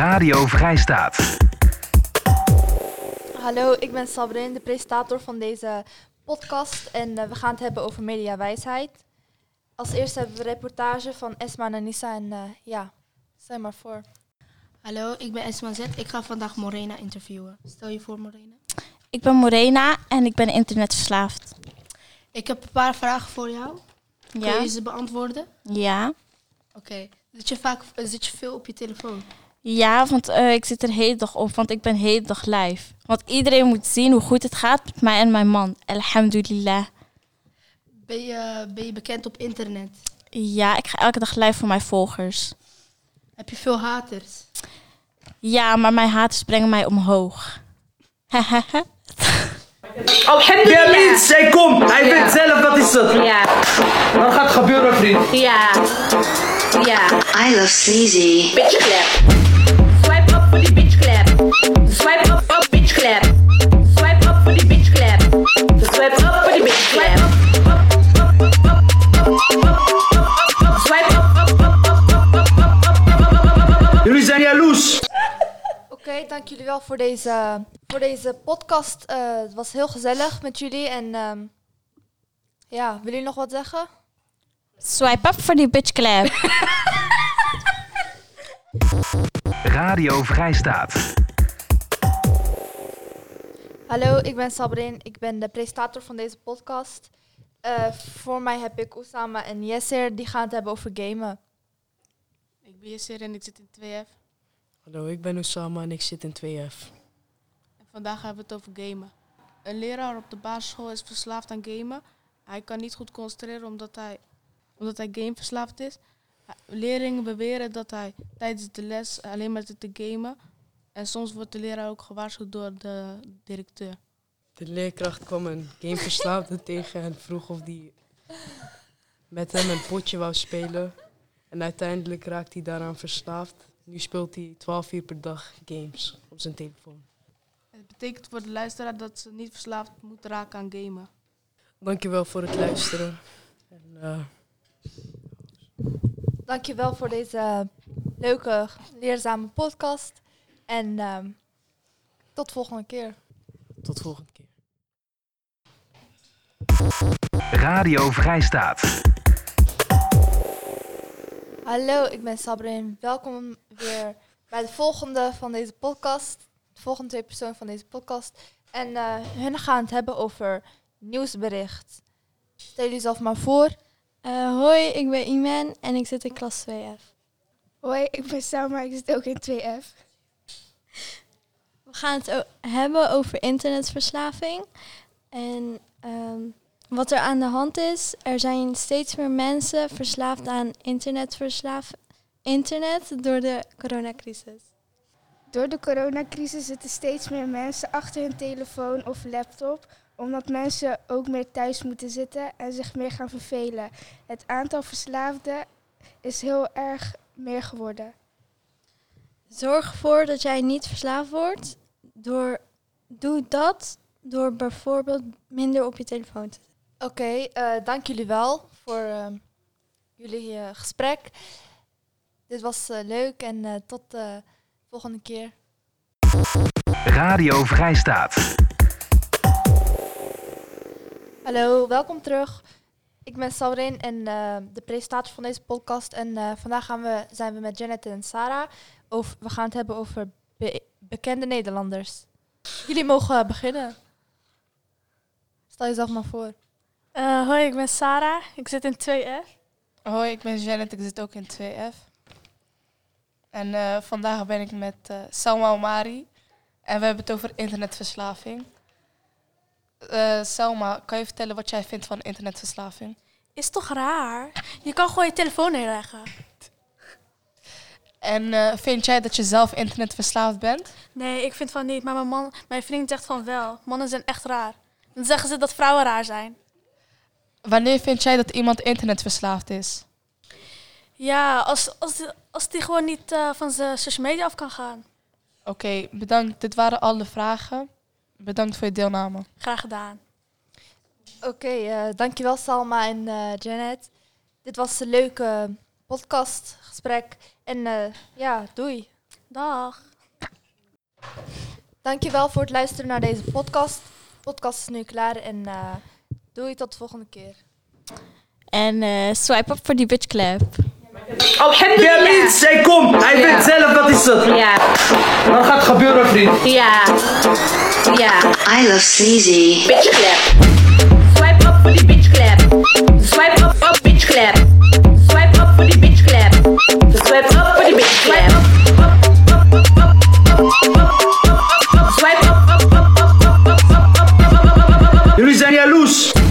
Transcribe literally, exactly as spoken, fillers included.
Radio Vrijstaat. Hallo, ik ben Sabrin, de presentator van deze podcast en uh, we gaan het hebben over mediawijsheid. Als eerste hebben we een reportage van Esma en Anissa en uh, ja, stel je maar voor. Hallo, ik ben Esma Z. Ik ga vandaag Morena interviewen. Stel je voor, Morena. Ik ben Morena en ik ben internetverslaafd. Ik heb een paar vragen voor jou. Kun Ja? je ze beantwoorden? Ja. Oké. Okay. Zit je vaak, uh, zit je veel op je telefoon? Ja, want uh, ik zit er de hele dag op, want ik ben de hele dag live. Want iedereen moet zien hoe goed het gaat met mij en mijn man. Alhamdulillah. Ben je, ben je bekend op internet? Ja, ik ga elke dag live voor mijn volgers. Heb je veel haters? Ja, maar mijn haters brengen mij omhoog. Ja, niets, hij komt. Hij Ja. weet zelf wat is het. Ja, Wat gaat gebeuren, vriend? ja, ja. I love sleazy. Bitch clap. Swipe up voor die bitch clap. Swipe up, up, bitch clap. Swipe up voor die bitch clap. Swipe up voor die bitch clap. Swipe up, up, up, up, up, up, up, up. Jullie zijn jaloers. Oké, okay, dank jullie wel voor deze, voor deze podcast. Uh, het was heel gezellig met jullie en um, ja, willen jullie nog wat zeggen? Swipe up voor die bitch clap. Radio Vrijstaat. Hallo, ik ben Sabrin. Ik ben de presentator van deze podcast. Uh, voor mij heb ik Oussama en Yesser. Die gaan het hebben over gamen. Ik ben Yesser en ik zit in twee F. Hallo, ik ben Oussama en ik zit in twee F. En vandaag hebben we het over gamen. Een leraar op de basisschool is verslaafd aan gamen. Hij kan niet goed concentreren omdat hij, omdat hij gameverslaafd is. Leerlingen beweren dat hij tijdens de les alleen maar zit te gamen. En soms wordt de leraar ook gewaarschuwd door de directeur. De leerkracht kwam een gameverslaafde tegen en vroeg of hij met hem een potje wou spelen. En uiteindelijk raakt hij daaraan verslaafd. Nu speelt hij twaalf uur per dag games op zijn telefoon. Het betekent voor de luisteraar dat ze niet verslaafd moet raken aan gamen. Dankjewel voor het luisteren. En, uh... Dankjewel voor deze leuke, leerzame podcast. En um, tot volgende keer. Tot volgende keer. Radio Vrijstaat. Hallo, ik ben Sabrin. Welkom weer bij de volgende van deze podcast. De volgende twee personen van deze podcast. En uh, hun gaan het hebben over nieuwsbericht. Stel jullie zelf maar voor. Uh, hoi, ik ben Iman en ik zit in klas twee F. Hoi, ik ben Selma, ik zit ook in twee F. We gaan het o- hebben over internetverslaving. En um, wat er aan de hand is, er zijn steeds meer mensen verslaafd aan internetverslaaf- internet door de coronacrisis. Door de coronacrisis zitten steeds meer mensen achter hun telefoon of laptop, omdat mensen ook meer thuis moeten zitten en zich meer gaan vervelen. Het aantal verslaafden is heel erg meer geworden. Zorg ervoor dat jij niet verslaafd wordt. Door, doe dat door bijvoorbeeld minder op je telefoon te zitten. Oké, okay, uh, dank jullie wel voor uh, jullie uh, gesprek. Dit was uh, leuk en uh, tot de volgende keer. Radio Vrijstaat. Hallo, welkom terug. Ik ben Sabrin en uh, de presentator van deze podcast. En uh, vandaag gaan we, zijn we met Janet en Sarah. Over, we gaan het hebben over be- bekende Nederlanders. Jullie mogen uh, beginnen. Stel jezelf maar voor. Uh, hoi, ik ben Sarah. Ik zit in twee F. Hoi, ik ben Janet. Ik zit ook in twee F. En uh, vandaag ben ik met uh, Selma Omari. En we hebben het over internetverslaving. Uh, Selma, kan je vertellen wat jij vindt van internetverslaving? Is toch raar? Je kan gewoon je telefoon neerleggen. En uh, vind jij dat je zelf internetverslaafd bent? Nee, ik vind van niet. Maar mijn, man, mijn vriend zegt van wel. Mannen zijn echt raar. Dan zeggen ze dat vrouwen raar zijn. Wanneer vind jij dat iemand internetverslaafd is? Ja, als, als, die, als die gewoon niet uh, van zijn social media af kan gaan. Oké, okay, bedankt. Dit waren alle vragen. Bedankt voor je deelname. Graag gedaan. Oké, okay, uh, dankjewel Salma en uh, Janet. Dit was een leuke podcastgesprek. En uh, ja, doei. Dag. Dankjewel voor het luisteren naar deze podcast. De podcast is nu klaar en uh, doei tot de volgende keer. En uh, swipe up voor die bitch clap. Alhamdulillah. Weer niets, hij komt. Hij weet zelf wat is het. Ja. Wat gaat gebeuren, vriend? Ja. Ja. I love sleazy. Bitch clap. Swipe up voor die bitch clap. Swipe up, up, bitch clap. Swipe up voor die bitch clap. Swipe up voor die bitch clap. Jullie zijn jaloers.